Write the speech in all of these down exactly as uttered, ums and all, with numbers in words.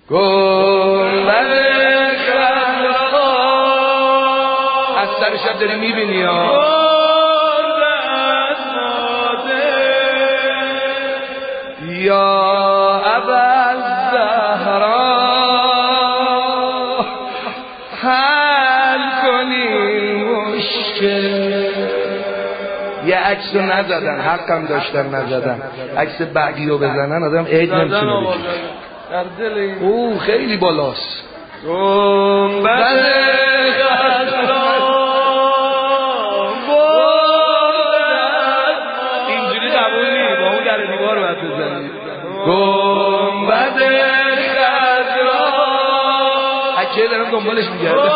گنبد خضرا از سر شب داری میبینی ها یا ابوالزهرا حل کنی مشکل. یه عکسو نزدن، حقم داشتن نزدن، عکس بعدی رو بزنن آدم عید نمیتونه بکشه. او خیلی بالاست. گنبد خضرا اینجوری قبول نی، با اون در دیوار باید بزنید. گنبد خضرا اکیه دارم دنبالش میگرده.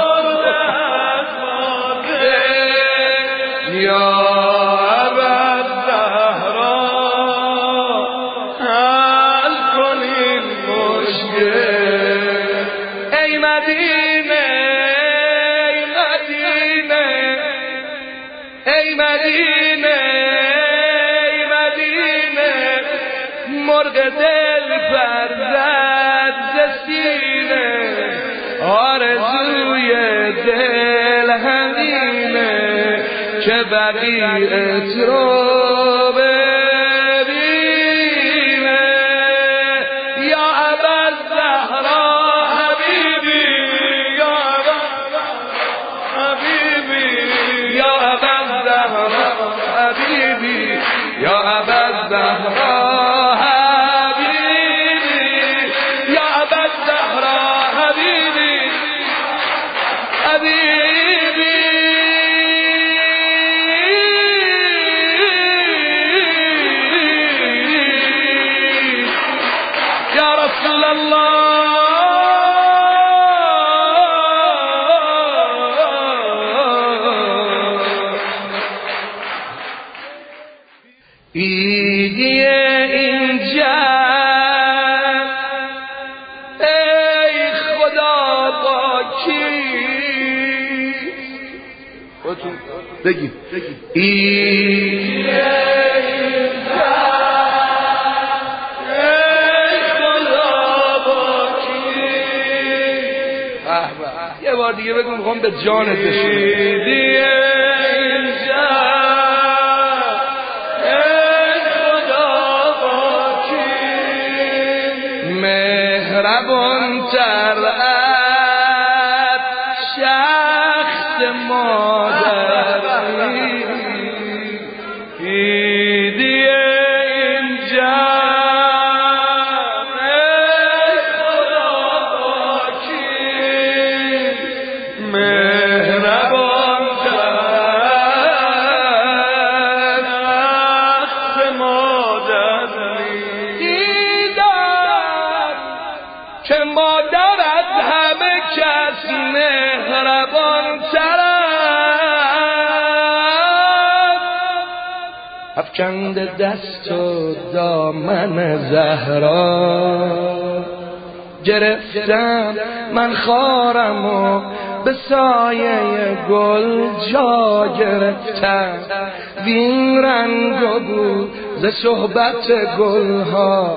یا ابوالزهرا حل کنین مشکل. ای مدینه ای مدینه ای مدینه ای مدینه مرغ دل فرزد ز سینه آرزوی دل همینه که بقیت رو ببینه. یا ابوالزهرا حبیبی یا حبیبی یا ابوالزهرا حبیبی یا ابوالزهرا حبیبی یا ابوالزهرا حبیبی حبیبی یا رسول الله. ایدی اینجا ای خدا با کی خودتون بگید ایدی یه بار دیگه بگم میخوام به جانت بشونم. مهربان تر از شخص مادری ایدی اینجا مهربان دست مادری دیدم که مادر از همه کس مهربان تر است. افکنده دست و دامن زهرا گرفتم من خارم و به سایه گل جا گرفتم. وین رنگ و بو ز صحبت گلها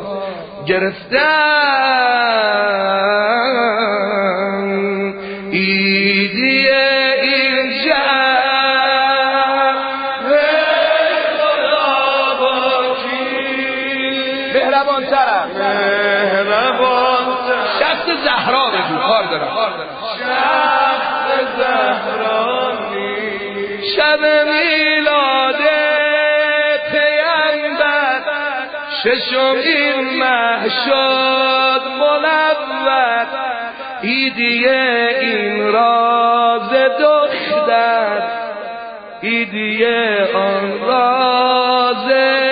گرفتم. ایدی اینجا مهربان ترم مهربان شخص زهرا بگو کار دارم. شخص زهرانی شب میلاد پیامبر ششم این مه شد منور. ایدی این راز دختر ایدی آن راز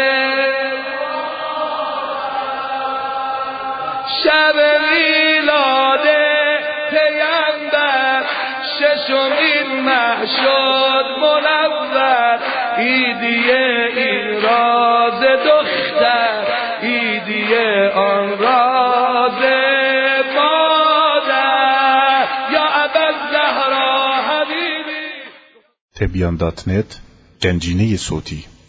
شب میلاد پیامبر ششم این مه شد منور. ایدی این راز دختر ایدی آن راز مادر یا ابوالزهرا حبیبی. تبیان دات نت گنجینه صوتی